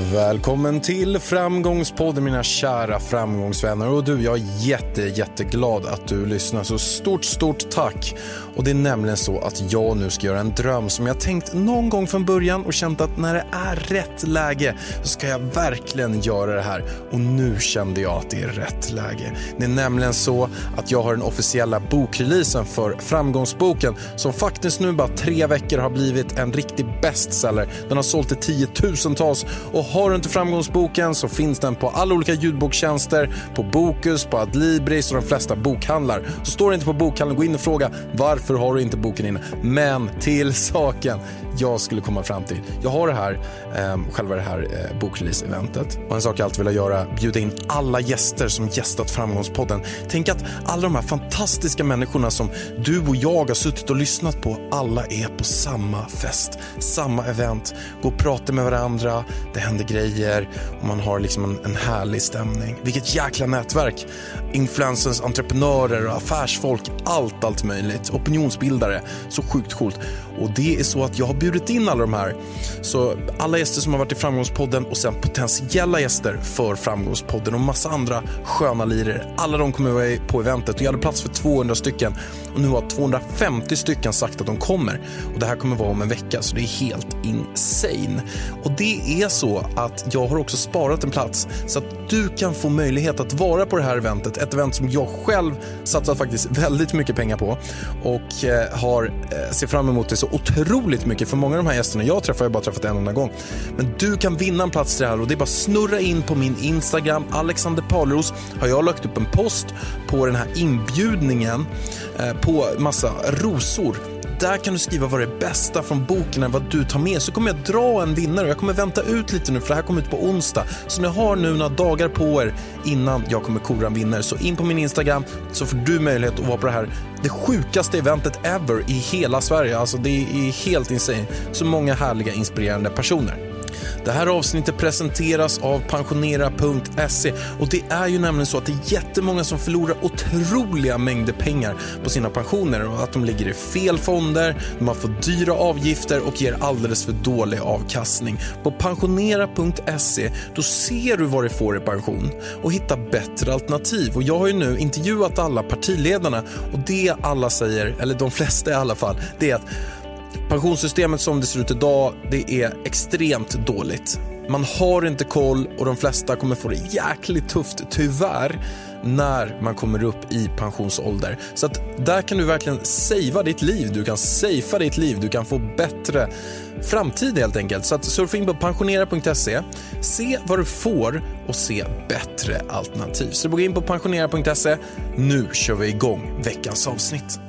Välkommen till Framgångspodden, mina kära framgångsvänner. Och du, jag är jätteglad att du lyssnar. Så stort tack. Och det är nämligen så att jag nu ska göra en dröm som jag tänkt någon gång från början och känt att när det är rätt läge så ska jag verkligen göra det här. Och nu kände jag att det är rätt läge. Det är nämligen så att jag har den officiella bokreleasen för Framgångsboken som faktiskt nu bara 3 veckor har blivit en riktig bestseller. Den har sålt till 10 000-tals. Och har du inte Framgångsboken så finns den på alla olika ljudboktjänster, på Bokus, på Adlibris och de flesta bokhandlar. Så står det inte på bokhandeln, gå in och fråga varför har du inte boken inne. Men till saken jag skulle komma fram till. Jag har det här, själva det här bokrelease-eventet. Och en sak jag alltid vill göra, bjuda in alla gäster som gästat Framgångspodden. Tänk att alla de här fantastiska människorna som du och jag har suttit och lyssnat på, alla är på samma fest, samma event. Gå och prata med varandra, det händer grejer och man har liksom en härlig stämning. Vilket jäkla nätverk. Influencers, entreprenörer, affärsfolk, allt möjligt. Opinionsbildare, så sjukt coolt. Och det är så att jag har bjudit in alla de här. Så alla gäster som har varit i Framgångspodden och sen potentiella gäster för Framgångspodden och massa andra sköna lirer. Alla de kommer vara på eventet och jag hade plats för 200 stycken. Och nu har 250 stycken sagt att de kommer. Och det här kommer vara om en vecka, så det är helt insane. Och det är så att jag har också sparat en plats så att du kan få möjlighet att vara på det här eventet. Ett event som jag själv satsat faktiskt väldigt mycket pengar på och ser fram emot det så otroligt mycket. För många av de här gästerna jag har bara träffat en enda gång. Men du kan vinna en plats till det här och det är bara snurra in på min Instagram. Alexander Paleros har jag lagt upp en post på den här inbjudningen på massa rosor. Där kan du skriva vad det bästa från boken är, vad du tar med. Så kommer jag dra en vinnare och jag kommer vänta ut lite nu för det här kommer ut på onsdag. Så ni har nu några dagar på er innan jag kommer kora en vinnare. Så in på min Instagram så får du möjlighet att vara på det här. Det sjukaste eventet ever i hela Sverige. Alltså det är helt insane. Så många härliga, inspirerande personer. Det här avsnittet presenteras av pensionera.se och det är ju nämligen så att det är jättemånga som förlorar otroliga mängder pengar på sina pensioner och att de ligger i fel fonder, de har för dyra avgifter och ger alldeles för dålig avkastning. På pensionera.se då ser du vad du får i pension och hittar bättre alternativ. Och jag har ju nu intervjuat alla partiledarna och det alla säger, eller de flesta i alla fall, det är att pensionssystemet som det ser ut idag, det är extremt dåligt. Man har inte koll och de flesta kommer få det jäkligt tufft, tyvärr, när man kommer upp i pensionsålder. Så att där kan du verkligen savea ditt liv, du kan safea ditt liv, du kan få bättre framtid helt enkelt. Så att surfa in på pensionera.se, se vad du får och se bättre alternativ. Så gå in på pensionera.se, nu kör vi igång veckans avsnitt.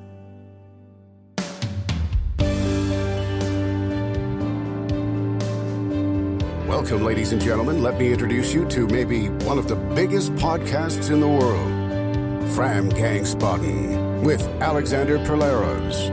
Welcome, ladies and gentlemen. Let me introduce you to maybe one of the biggest podcasts in the world, Framgångspodden with Alexander Paleros.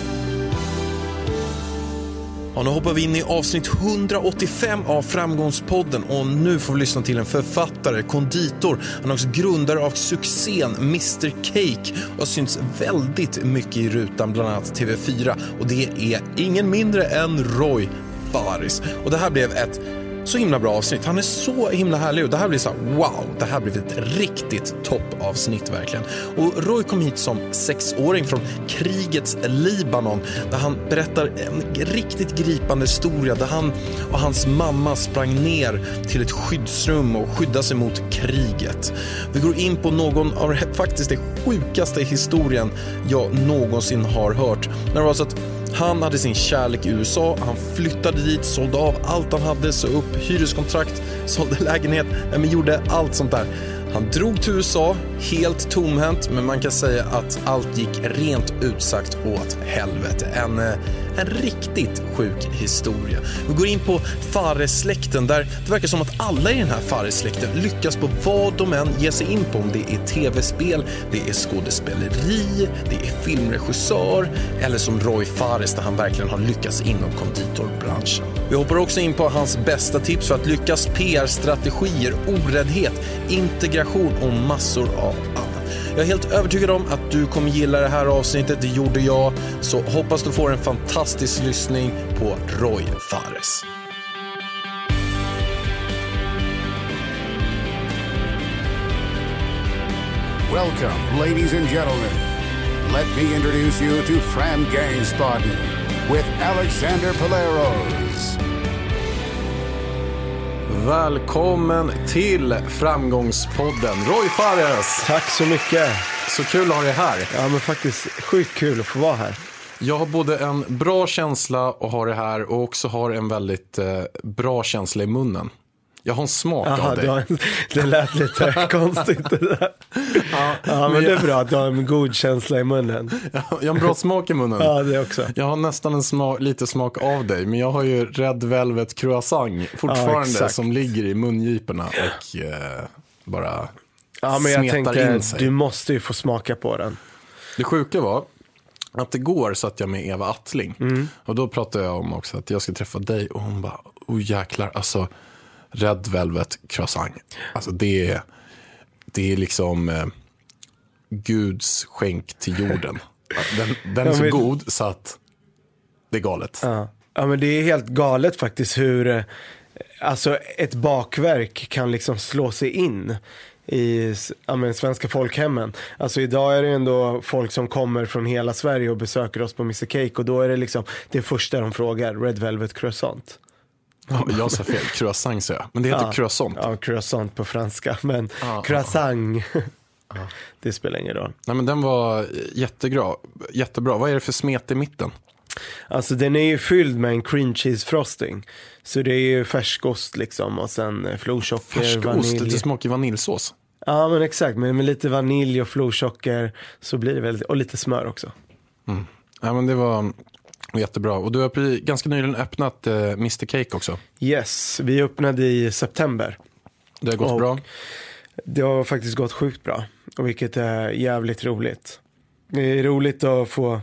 Och nu hoppar vi in i avsnitt 185 av Framgångspodden och nu får vi lyssna till en författare, konditor. Han är också grundare av succén Mr Cake och har synts väldigt mycket i rutan, bland annat TV4. Och det är ingen mindre än Roy Fares. Och det här blev ett så himla bra avsnitt. Han är så himla härlig och det här blir så här, wow, det här blir ett riktigt toppavsnitt verkligen. Och Roy kom hit som 6-åring från krigets Libanon där han berättar en riktigt gripande historia där han och hans mamma sprang ner till ett skyddsrum och skyddade sig mot kriget. Vi går in på någon av faktiskt det sjukaste historien jag någonsin har hört. När det var så att han hade sin kärlek i USA, han flyttade dit, sålde av allt han hade, så upp hyreskontrakt, sålde lägenhet, men gjorde allt sånt där. Han drog till USA helt tomhänt, men man kan säga att allt gick rent utsagt åt helvete. En riktigt sjuk historia. Vi går in på Fares-släkten där det verkar som att alla i den här Fares-släkten lyckas på vad de än ger sig in på. Om det är tv-spel, det är skådespeleri, det är filmregissör eller som Roy Fares där han verkligen har lyckats inom konditorbranschen. Vi hoppar också in på hans bästa tips för att lyckas, PR-strategier, oräddhet, integration och massor av annat. Jag är helt övertygad om att du kommer gilla det här avsnittet, det gjorde jag. Så hoppas du får en fantastisk lyssning på Roy Fares. Welcome, ladies and gentlemen. Let me introduce you to Fram Gangsbaden with Alexander Paleros. Välkommen till Framgångspodden, Roy Fares. Tack så mycket. Så kul att ha dig här. Ja, men faktiskt sjukt kul att få vara här. Jag har både en bra känsla att ha det här och också har en väldigt bra känsla i munnen. Jag har en smak av dig. Det lät lite konstigt det där. Ja, men det är bra att du har en god känsla i munnen. Jag har en bra smak i munnen. Ja, det också. Jag har nästan lite smak av dig, men jag har ju Red Velvet Croissant fortfarande som ligger i mungiporna och bara men jag smetar in sig. Du måste ju få smaka på den. Det sjuka var att igår satt jag med Eva Attling och då pratade jag om också att jag ska träffa dig och hon bara, jäklar, alltså Red Velvet Croissant, alltså det är liksom Guds skänk till jorden. Den är så god så att det är galet. Ja, men det är helt galet faktiskt hur alltså ett bakverk kan liksom slå sig in i svenska folkhemmen. Alltså idag är det ändå folk som kommer från hela Sverige och besöker oss på Mr. Cake och då är det liksom det första de frågar, Red Velvet Croissant. Ja, jag sa fel, croissant så jag. Men det heter croissant. Ja, croissant på franska, men croissant. Det spelar ingen roll. Nej, men den var jättebra. Vad är det för smet i mitten? Alltså den är ju fylld med en cream cheese frosting. Så det är ju färskost liksom och sen florsocker, vanilj. Det smakar vaniljsås. Ja, men exakt, men med lite vanilj och florsocker så blir det väldigt, och lite smör också. Ja, men det var jättebra. Och du har ganska nyligen öppnat Mr. Cake också. Yes, vi öppnade i september. Det har gått bra? Det har faktiskt gått sjukt bra. Och vilket är jävligt roligt. Det är roligt att få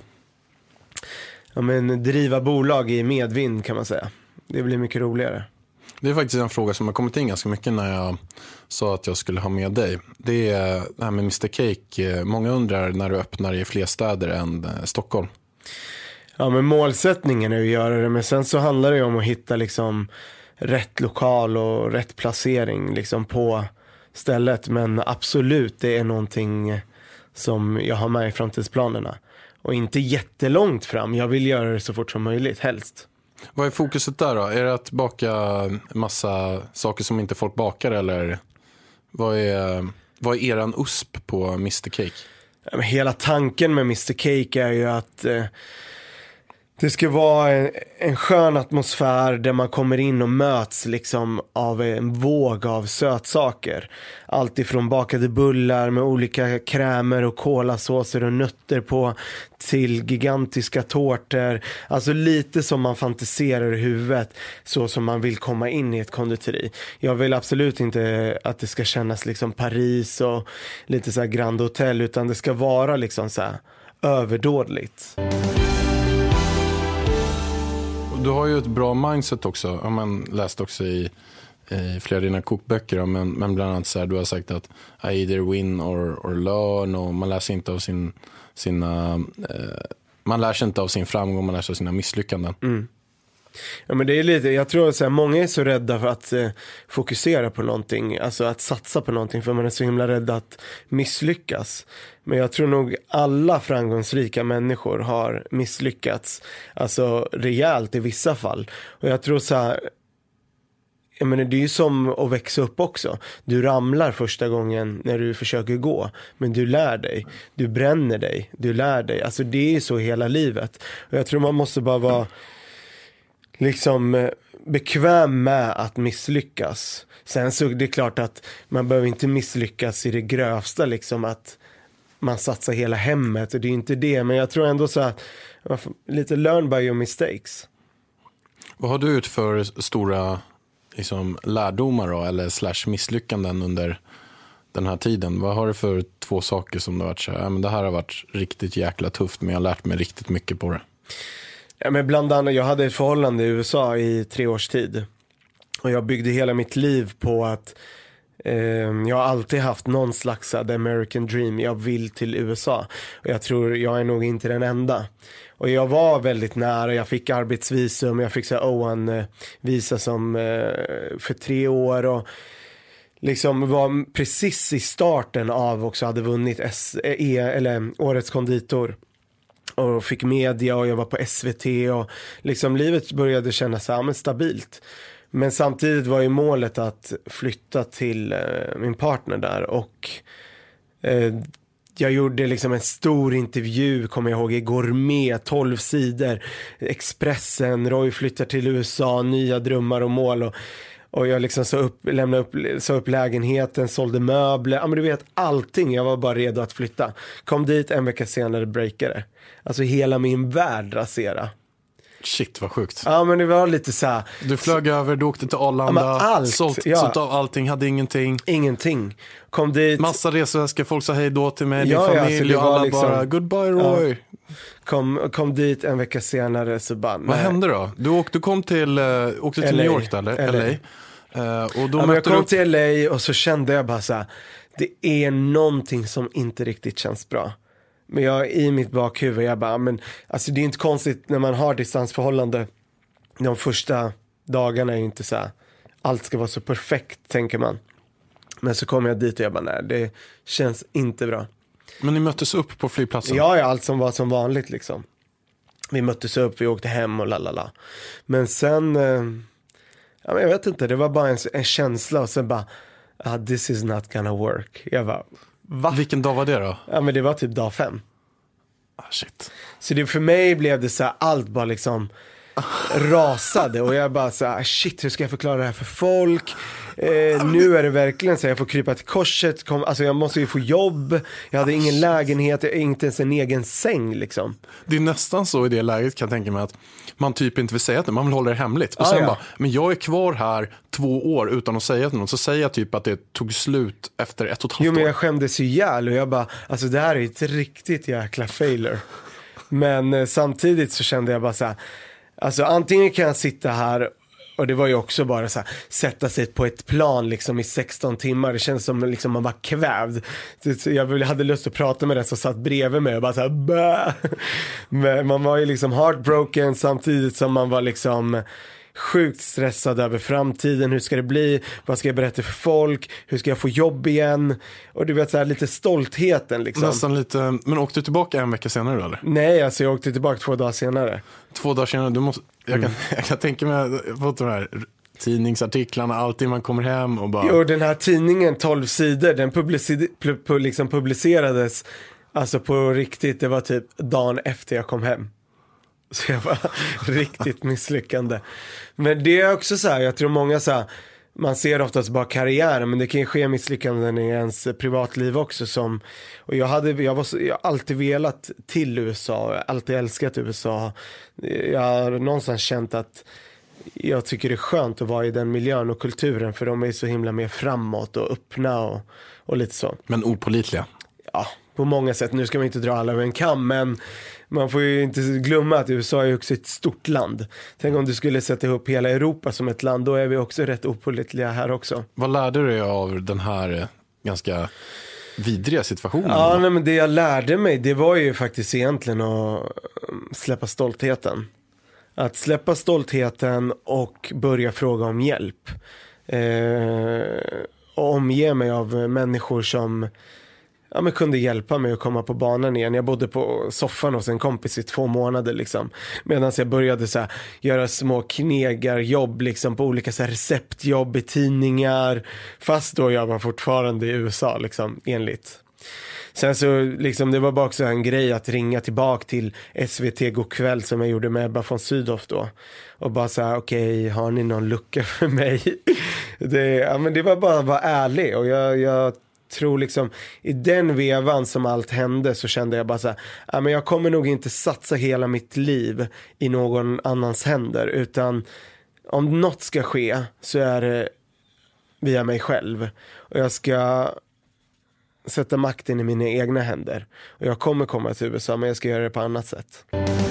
driva bolag i medvind kan man säga. Det blir mycket roligare. Det är faktiskt en fråga som har kommit in ganska mycket när jag sa att jag skulle ha med dig. Det är det här med Mr. Cake. Många undrar när du öppnar i fler städer än Stockholm. Ja, men målsättningen är att göra det. Men sen så handlar det om att hitta liksom rätt lokal och rätt placering liksom på stället. Men absolut, det är någonting som jag har med i framtidsplanerna. Och inte jättelångt fram. Jag vill göra det så fort som möjligt, helst. Vad är fokuset där då? Är det att baka massa saker som inte folk bakar? Eller vad är eran USP på Mr. Cake? Hela tanken med Mr. Cake är ju att det ska vara en skön atmosfär där man kommer in och möts liksom av en våg av sötsaker. Allt ifrån bakade bullar med olika krämer och kolasåser och nötter på till gigantiska tårtor. Alltså lite som man fantiserar i huvudet så som man vill komma in i ett konditori. Jag vill absolut inte att det ska kännas liksom Paris och lite så här Grand Hotel utan det ska vara liksom så här överdådligt. Du har ju ett bra mindset också. Ja, man läst också i flera av dina kokböcker. Men bland annat så här, du har sagt att I either win or learn. Och man läser inte av man lär sig inte av sin framgång, man lär sig av sina misslyckanden. Ja, men det är lite, jag tror att många är så rädda för att fokusera på någonting, alltså att satsa på någonting för man är så himla rädd att misslyckas. Men jag tror nog alla framgångsrika människor har misslyckats, alltså rejält i vissa fall. Och jag tror så här, jag menar, det är ju som att växa upp också. Du ramlar första gången när du försöker gå, men du lär dig. Du bränner dig, du lär dig. Alltså det är ju så hela livet. Och jag tror man måste bara vara liksom bekväm med att misslyckas. Sen så det är klart att man behöver inte misslyckas i det grövsta liksom att man satsar hela hemmet och det är inte det, men jag tror ändå så att lite learn by your mistakes. Vad har du ut för stora liksom lärdomar då, eller misslyckanden under den här tiden? Vad har du för 2 saker som du har varit så här, men det här har varit riktigt jäkla tufft men jag har lärt mig riktigt mycket på det? Ja, men bland annat, jag hade ett förhållande i USA i 3 års tid. Och jag byggde hela mitt liv på att jag har alltid haft någon slags the American dream. Jag vill till USA. Och jag tror jag är nog inte den enda. Och jag var väldigt nära. Jag fick arbetsvisum. Jag fick så O1-visa som för 3 år. Och liksom var precis i starten av också hade vunnit eller Årets konditor. Och fick media och jag var på SVT och liksom livet började kännas stabilt. Men samtidigt var ju målet att flytta till min partner där och jag gjorde liksom en stor intervju, kommer jag ihåg, i Gourmet, 12 sidor, Expressen, Roy flyttar till USA, nya drömmar och mål och jag liksom sa upp lägenheten, sålde möbler, ja men du vet allting, jag var bara redo att flytta. Kom dit, en vecka senare breakade. Alltså hela min värld rasera. Shit, vad sjukt. Ja, men det var lite så här. Du flög över, du åkte till Arlanda, sålt av allting, hade ingenting. Ingenting. Kom dit. Massa reseväskor, folk sa hej då till mig, din familj och alla liksom, bara, goodbye Roy. Ja. Kom dit en vecka senare så bara, vad hände då? Du åkte till New York då, eller? LA. Och då jag kom till LA och så kände jag bara så här, det är någonting som inte riktigt känns bra. Men jag i mitt bakhuvud, jag bara, men alltså det är inte konstigt när man har distansförhållande. De första dagarna är inte så här, allt ska vara så perfekt, tänker man. Men så kom jag dit och jag bara, nej, det känns inte bra. Men ni möttes upp på flygplatsen? Ja, allt som var som vanligt liksom. Vi möttes upp, vi åkte hem och lalala. Men sen, ja, men jag vet inte, det var bara en känsla och sen bara, this is not gonna work. Jag bara, va? Vilken dag var det då? Ja, men det var typ dag 5. Shit. Så det, för mig blev det så här, allt bara liksom rasade och jag bara så här, shit, hur ska jag förklara det här för folk? Nu är det verkligen så här, jag får krypa till korset, alltså jag måste ju få jobb, jag hade ingen lägenhet, inte ens en egen säng liksom. Det är nästan så i det läget, kan jag tänka mig, att man typ inte vill säga det, man vill hålla det hemligt. Och sen bara, men jag är kvar här 2 år utan att säga till någon, så säger jag typ att det tog slut efter 1,5 år. Jo, men jag skämdes ju ihjäl och jag bara, alltså det här är ett riktigt jäkla failure. Men samtidigt så kände jag bara så här, alltså antingen kan jag sitta här, och det var ju också bara så här, sätta sig på ett plan liksom i 16 timmar. Det känns som liksom man var kvävd. Jag hade lust att prata med den som satt bredvid mig och bara så här, bäh. Men man var ju liksom heartbroken samtidigt som man var liksom sjukt stressad över framtiden. Hur ska det bli? Vad ska jag berätta för folk? Hur ska jag få jobb igen? Och du vet så här, lite stoltheten liksom. Nästan lite, men åkte du tillbaka en vecka senare då, eller? Nej, alltså jag åkte tillbaka 2 dagar senare. 2 dagar senare, du måste, jag kan tänka mig på de här tidningsartiklarna, alltid man kommer hem och bara... Jo, den här tidningen 12 sidor, den liksom publicerades alltså på riktigt, det var typ dagen efter jag kom hem. Så jag var riktigt misslyckande. Men det är också så här, jag tror många så här, man ser oftast bara karriär, men det kan ju ske misslyckanden i ens privatliv också som, och jag har alltid velat till USA, jag har alltid älskat USA. Jag har någonstans känt att jag tycker det är skönt att vara i den miljön och kulturen, för de är så himla mer framåt och öppna och lite så. Men opålitliga? Ja, på många sätt. Nu ska man inte dra alla över en kam, men man får ju inte glömma att USA är också ett stort land. Tänk om du skulle sätta ihop hela Europa som ett land, då är vi också rätt opålitliga här också. Vad lärde du dig av den här ganska vidriga situationen? Ja, nej, men det jag lärde mig, det var ju faktiskt egentligen att släppa stoltheten. Att släppa stoltheten och börja fråga om hjälp. Och omge mig av människor som men kunde hjälpa mig att komma på banan igen. Jag bodde på soffan hos en kompis i 2 månader liksom. Medan jag började så här, göra små knegarjobb liksom, på olika så här, receptjobb i tidningar. Fast då jag var fortfarande i USA liksom, enligt. Sen så liksom, det var bara också en grej att ringa tillbaka till SVT Go'kväll som jag gjorde med Ebba von Sydow då. Och bara så här, okej, har ni någon lucka för mig? Men det var bara att vara ärlig. Och jag tror liksom, i den vevan som allt hände så kände jag bara så här, men jag kommer nog inte satsa hela mitt liv i någon annans händer, utan om något ska ske så är det via mig själv. Och jag ska sätta makten i mina egna händer. Och jag kommer komma till USA, men jag ska göra det på annat sätt.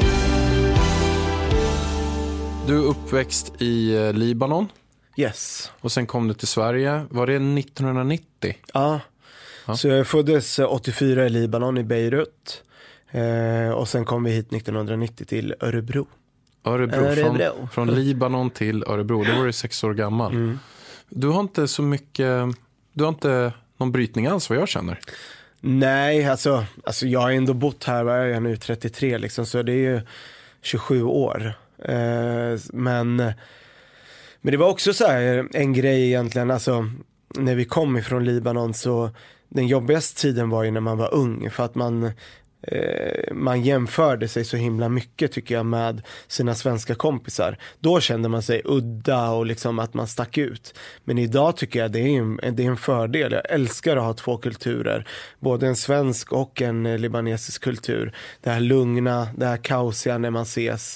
Du är uppväxt i Libanon. Yes. Och sen kom du till Sverige. Var det 1990? Ja. Så jag föddes 84 i Libanon, i Beirut. Och sen kom vi hit 1990 till Örebro. Örebro. Från Libanon till Örebro. Då var du 6 år gammal. Du har inte så mycket Du har inte någon brytning alls vad jag känner. Nej, alltså jag har ändå bott här, vad är jag nu, 33 liksom, så det är ju 27 år. Men det var också så här en grej egentligen, alltså när vi kom ifrån Libanon, så den jobbigaste tiden var ju när man var ung, för att man jämförde sig så himla mycket, tycker jag, med sina svenska kompisar. Då kände man sig udda och liksom att man stack ut. Men idag tycker jag det är en fördel. Jag älskar att ha två kulturer, både en svensk och en libanesisk kultur. Det här lugna, det här kaosiga när man ses,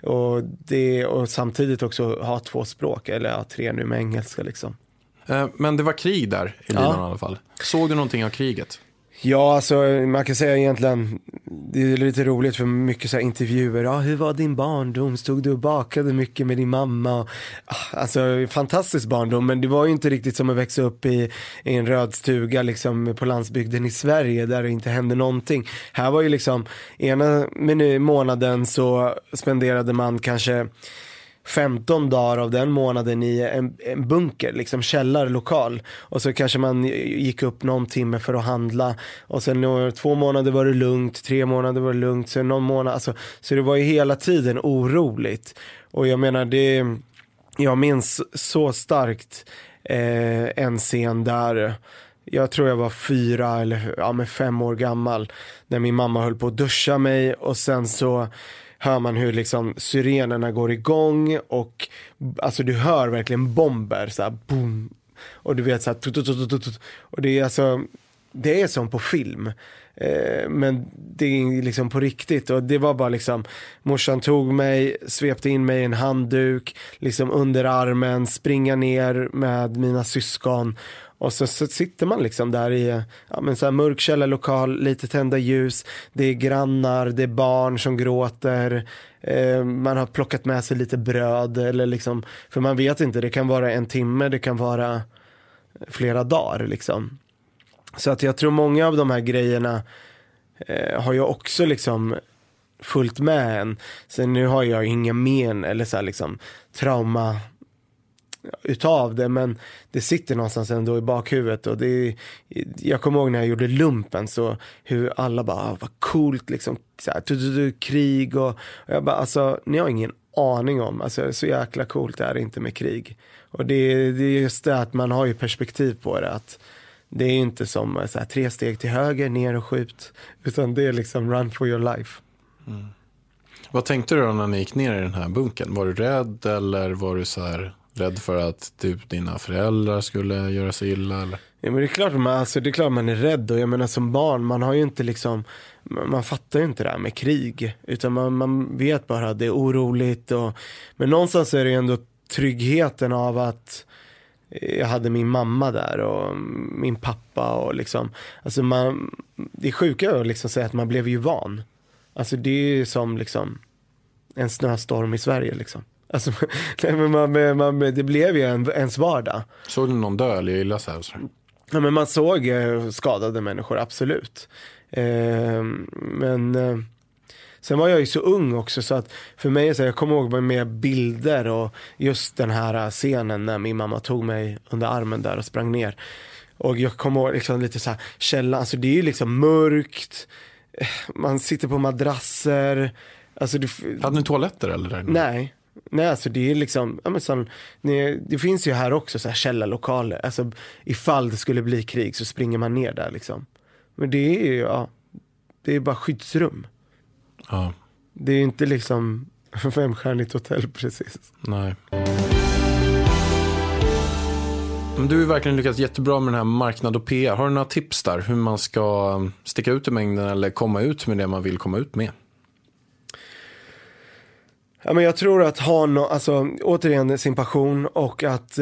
och samtidigt också ha två språk, eller tre nu med engelska liksom. Men det var krig där i Libanon i alla fall. Såg du någonting av kriget? Ja, alltså man kan säga egentligen, det är lite roligt för mycket så här intervjuer. Ja, hur var din barndom? Stod du och bakade mycket med din mamma? Alltså fantastisk barndom, men det var ju inte riktigt som att växa upp i en röd stuga liksom på landsbygden i Sverige där det inte hände någonting. Här var ju liksom ena månaden så spenderade man kanske 15 dagar av den månaden i en bunker, liksom källarlokal, och så kanske man gick upp någon timme för att handla, och sen 2 månader var det lugnt, 3 månader var det lugnt, sen någon månad, alltså, så det var ju hela tiden oroligt. Och jag menar, jag minns så starkt en scen där jag tror jag var 4 eller 5 år gammal, när min mamma höll på att duscha mig, och sen så hör man hur liksom syrenerna går igång, och alltså du hör verkligen bomber så här, boom, och du vet så här, och det är alltså, det är som på film, men det är liksom på riktigt. Och det var bara liksom, morsan tog mig, svepte in mig i en handduk liksom under armen, springa ner med mina syskon. Och så sitter man liksom där i så här mörk källarlokal, lite tända ljus, det är grannar, det är barn som gråter, man har plockat med sig lite bröd, eller liksom, för man vet inte, det kan vara 1 timme, det kan vara flera dagar liksom. Så att jag tror många av de här grejerna har jag också liksom fullt med en. Sen nu har jag inga men eller så här liksom trauma utav det, men det sitter någonstans ändå i bakhuvudet. Och jag kommer ihåg när jag gjorde lumpen, så hur alla bara, vad coolt liksom, så här, krig, och jag bara, alltså ni har ingen aning om, alltså så jäkla coolt är det inte med krig. Och det är just det att man har ju perspektiv på det, att det är inte som så här, 3 steg till höger, ner och skjut, utan det är liksom run for your life. Mm. Vad tänkte du då när ni gick ner i den här bunken? Var du rädd, eller var du så här rädd för att typ dina föräldrar skulle göra sig illa, eller? Ja, men det är klart man är rädd, och jag menar som barn, man har ju inte liksom, man fattar ju inte det här med krig, utan man vet bara att det är oroligt, men någonstans är det ändå tryggheten av att jag hade min mamma där och min pappa, och liksom, alltså det är sjuka att liksom säga att man blev ju van. Alltså det är ju som liksom en snöstorm i Sverige liksom. Alltså, det blev ju ens vardag. Såg du någon dö eller illa så här? Ja, men man såg skadade människor, absolut. Men sen var jag ju så ung också, så att för mig, så jag kommer ihåg med bilder och just den här scenen när min mamma tog mig under armen där och sprang ner. Och jag kommer ihåg liksom lite så här källan, alltså det är ju liksom mörkt. Man sitter på madrasser. Alltså hade ni toaletter eller? Där? Nej, alltså det är liksom, det finns ju här också så här källarlokaler. Alltså ifall det skulle bli krig så springer man ner där liksom. Men det är ju, det är bara skyddsrum. Ja. Det är inte liksom 5-stjärnigt hotell precis. Nej. Men du har verkligen lyckats jättebra med den här marknad och PR. Har du några tips där hur man ska sticka ut i mängden eller komma ut med det man vill komma ut med? Ja, men jag tror att alltså återigen sin passion, och att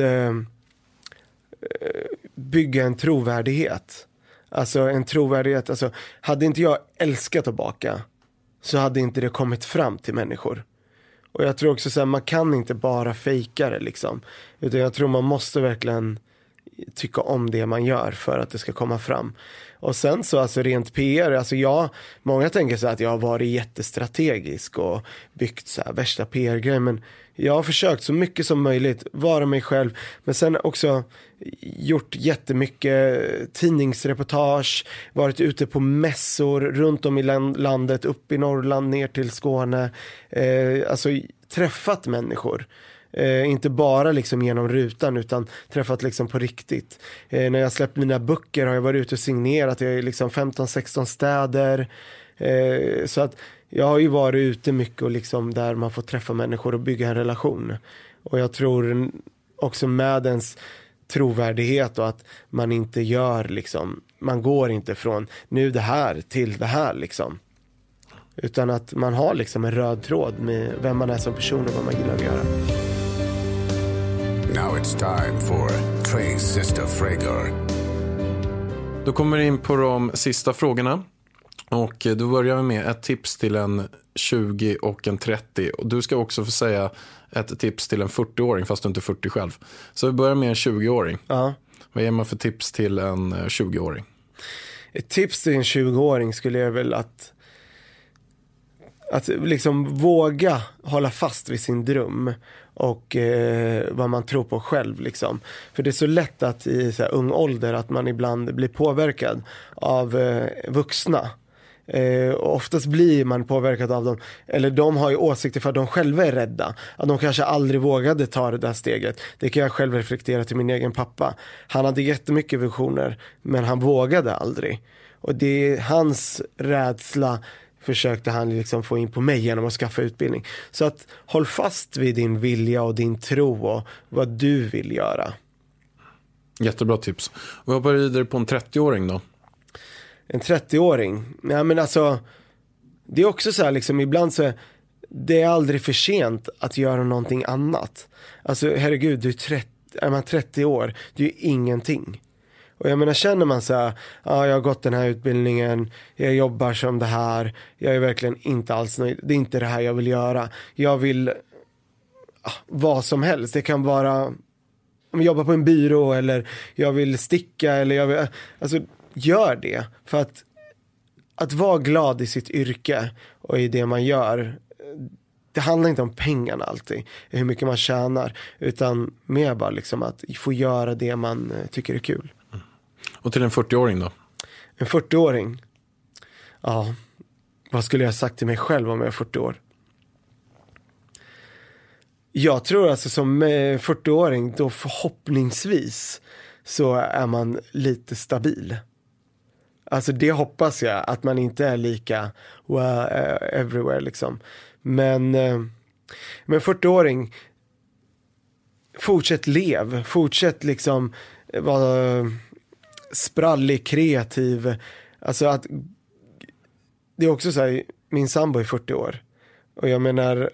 bygga en trovärdighet. Alltså en trovärdighet, alltså hade inte jag älskat att baka så hade inte det kommit fram till människor. Och jag tror också så här, man kan inte bara fejka det liksom, utan jag tror man måste verkligen tycka om det man gör för att det ska komma fram. Och sen så alltså rent PR, alltså många tänker så att jag har varit jättestrategisk och byggt så här värsta PR-grejer, men jag har försökt så mycket som möjligt vara mig själv, men sen också gjort jättemycket tidningsreportage, varit ute på mässor runt om i landet, upp i Norrland ner till Skåne, alltså träffat människor. Inte bara liksom genom rutan utan träffat liksom på riktigt. När jag släppt mina böcker har jag varit ute och signerat i liksom 15-16 städer. Så att jag har ju varit ute mycket och liksom där man får träffa människor och bygga en relation. Och jag tror också med ens trovärdighet och att man inte gör liksom, man går inte från nu det här till det här liksom. Utan att man har liksom en röd tråd med vem man är som person och vad man gillar att göra. Now it's time for Tres Sista Frågor. Då kommer vi in på de sista frågorna. Och då börjar vi med ett tips till en 20 och en 30. Och du ska också få säga ett tips till en 40-åring fast du inte är 40 själv. Så vi börjar med en 20-åring. Ja. Vad ger man för tips till en 20-åring? Ett tips till en 20-åring skulle jag väl att liksom våga hålla fast vid sin dröm och vad man tror på själv liksom. För det är så lätt att i så här ung ålder att man ibland blir påverkad av vuxna. Och oftast blir man påverkad av dem, eller de har ju åsikter för att de själva är rädda, att de kanske aldrig vågade ta det där steget. Det kan jag själv reflektera till min egen pappa. Han hade jättemycket visioner men han vågade aldrig, och det är hans rädsla försökte han liksom få in på mig genom att skaffa utbildning. Så att håll fast vid din vilja och din tro och vad du vill göra. Jättebra tips. Vad hoppar vidare på en 30-åring då? En 30-åring? Ja, men alltså det är också så här liksom, ibland så det är aldrig för sent att göra någonting annat. Alltså herregud, du är man 30 år, det är ju ingenting. Och jag menar, känner man så här, ja, jag har gått den här utbildningen, jag jobbar som det här, jag är verkligen inte alls nöjd, det är inte det här jag vill göra. Jag vill vad som helst, det kan vara jobba på en byrå, eller jag vill sticka, eller jag vill, alltså gör det. För att vara glad i sitt yrke och i det man gör, det handlar inte om pengarna alltid, hur mycket man tjänar, utan mer bara liksom att få göra det man tycker är kul. Och till en 40-åring då? En 40-åring? Ja, vad skulle jag ha sagt till mig själv om jag är 40 år? Jag tror alltså som 40-åring då förhoppningsvis så är man lite stabil. Alltså det hoppas jag, att man inte är lika everywhere liksom. Men 40-åring, fortsätt fortsätt liksom vara sprallig, kreativ. Alltså att det är också så här, min sambo är 40 år. Och jag menar,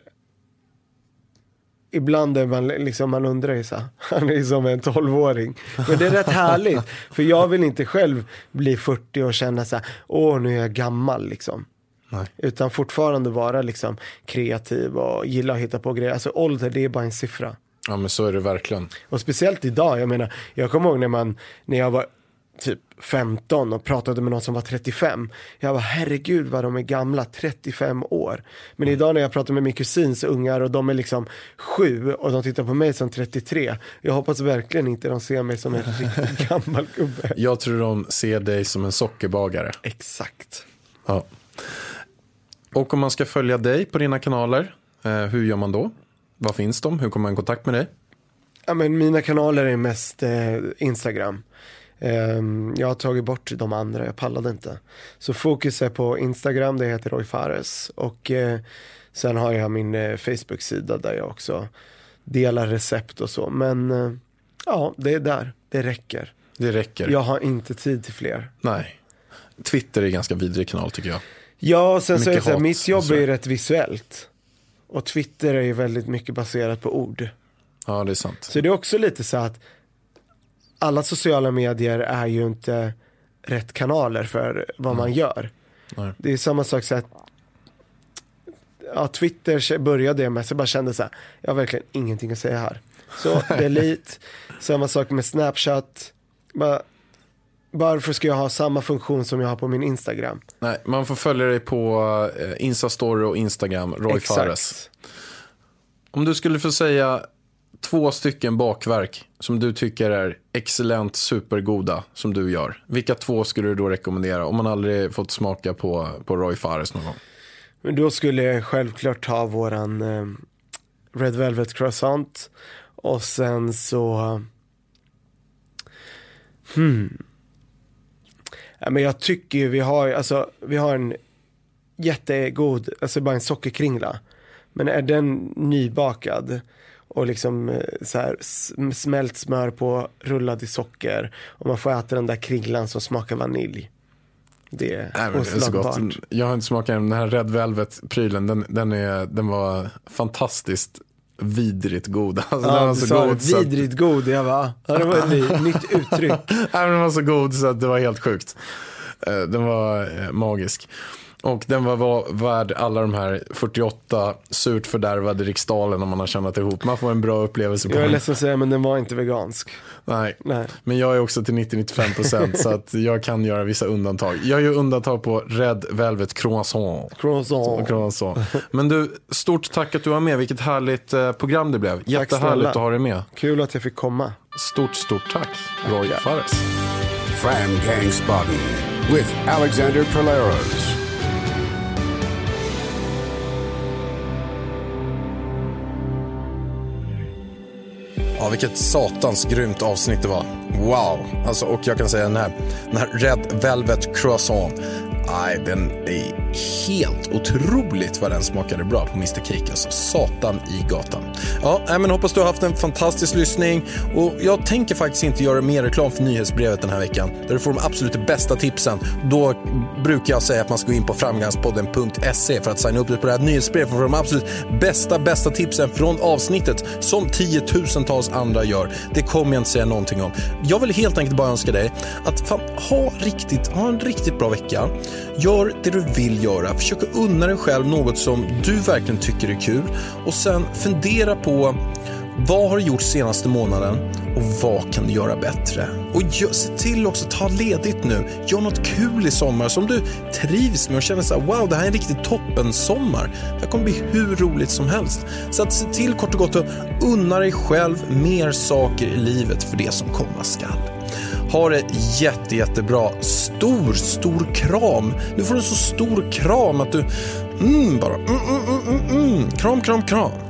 ibland är man liksom, man undrar ju så här, han är som en 12-åring. Men det är rätt härligt, för jag vill inte själv bli 40 och känna så här, nu är jag gammal liksom. Nej. Utan fortfarande vara liksom kreativ och gilla att hitta på grejer. Alltså ålder, det är bara en siffra. Ja, men så är det verkligen. Och speciellt idag, jag menar, jag kommer ihåg när jag var typ 15 och pratade med någon som var 35. Jag var, herregud vad de är gamla, 35 år. Men idag när jag pratar med min kusins ungar och de är liksom 7 och de tittar på mig som 33. Jag hoppas verkligen inte de ser mig som en riktigt gammal gubbe. Jag tror de ser dig som en sockerbagare. Exakt. Ja. Och om man ska följa dig på dina kanaler, hur gör man då? Vad finns de? Hur kommer man i kontakt med dig? Ja, men mina kanaler är mest Instagram. Jag har tagit bort de andra, jag pallade inte. Så fokus är på Instagram, det heter Roy Fares. Och sen har jag min Facebook-sida där jag också delar recept och så. Men ja, det är där, det räcker. Det räcker. Jag har inte tid till fler. Nej. Twitter är en ganska vidrig kanal tycker jag. Ja, sen så är det så här, mitt jobb så. är ju rätt visuellt. Och Twitter är ju väldigt mycket baserat på ord. Ja, det är sant. Så det är också lite så att alla sociala medier är ju inte rätt kanaler för vad man gör. Nej. Det är samma sak så att Twitter började med, så jag bara kände så här, jag har verkligen ingenting att säga här. Så, delete. Samma sak med Snapchat. Varför ska jag ha samma funktion som jag har på min Instagram? Nej, man får följa dig på Instastory och Instagram, Roy Fares. Om du skulle få säga 2 stycken bakverk som du tycker är excellent, supergoda som du gör. Vilka 2 skulle du då rekommendera om man aldrig fått smaka på Roy Fares någon gång? Men då skulle jag självklart ta våran Red Velvet Croissant. Och sen så... Ja, men jag tycker vi har en jättegod, alltså bara en sockerkringla. Men är den nybakad och liksom så här smält smör på rullad i socker och man får äta den där kringlan som smakar vanilj. Det är så gott. Jag har inte smakat den här Red Velvet-prylen. Den var fantastiskt vidrigt god. Alltså, ja, den var så god, vidrigt god. Jag bara, det var ett nytt uttryck. Den var så god så att det var helt sjukt. Den var magisk. Och den var värd alla de här 48 surt fördärvade riksdalen om man har tjänat ihop. Man får en bra upplevelse på den. Jag är ledsen att säga, men den var inte vegansk. Nej. Men jag är också till 90-95% så att jag kan göra vissa undantag. Jag gör undantag på Red Velvet Croissant. Men du, stort tack att du var med. Vilket härligt program det blev. Jättehärligt att ha dig med. Kul att jag fick komma. Stort tack, Roy Fares. Fram Gangsbaden with Alexander Polaros. Ja, vilket satans grymt avsnitt det var. Wow. Alltså, och jag kan säga den här Red Velvet Croissant. Nej, den är helt otroligt vad den smakade bra på Mr. Cake. Alltså, satan i gatan. Ja, men hoppas du har haft en fantastisk lyssning. Och jag tänker faktiskt inte göra mer reklam för nyhetsbrevet den här veckan. Där du får de absolut bästa tipsen. Då brukar jag säga att man ska gå in på framgangspodden.se för att signa upp på det här nyhetsbrevet. För de absolut bästa tipsen från avsnittet som 10-tusentals andra gör. Det kommer jag inte säga någonting om. Jag vill helt enkelt bara önska dig att ha en riktigt bra vecka. Gör det du vill göra. Försök unna dig själv något som du verkligen tycker är kul. Och sen fundera på vad har du gjort senaste månaden och vad kan du göra bättre. Och se till också att ta ledigt nu. Gör något kul i sommar som du trivs med och känner så här: wow, det här är en riktigt toppen sommar. Det kommer bli hur roligt som helst. Så att se till kort och gott att unna dig själv mer saker i livet för det som komma skall. Ha det jättebra. Stor kram. Nu får du en så stor kram att du kram.